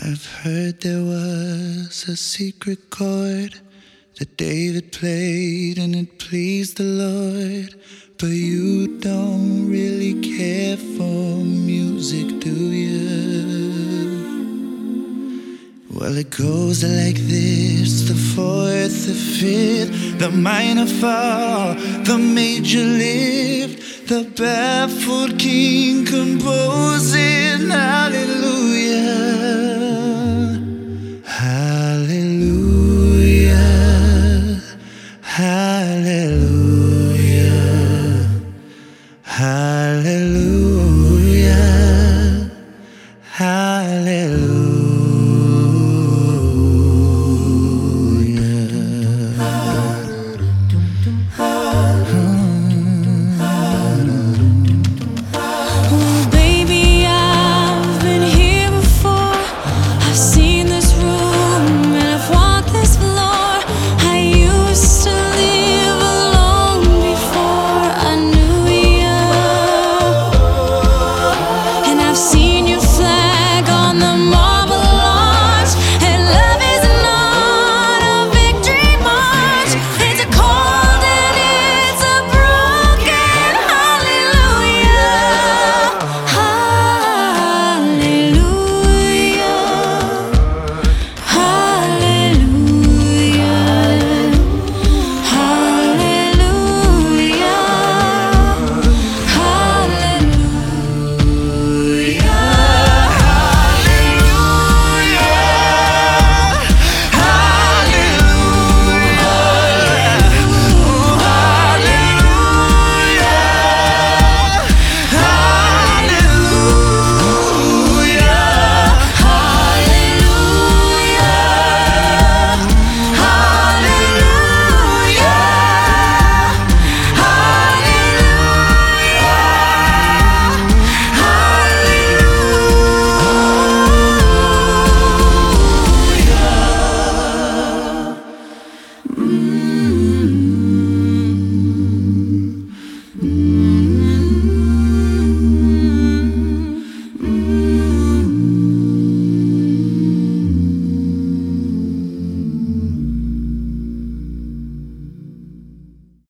I've heard there was a secret chord that David played and it pleased the Lord. But you don't really care for music, do you? Well, it goes like this: the fourth, the fifth, the minor fall, the major lift, the barefoot king composing hallelujah.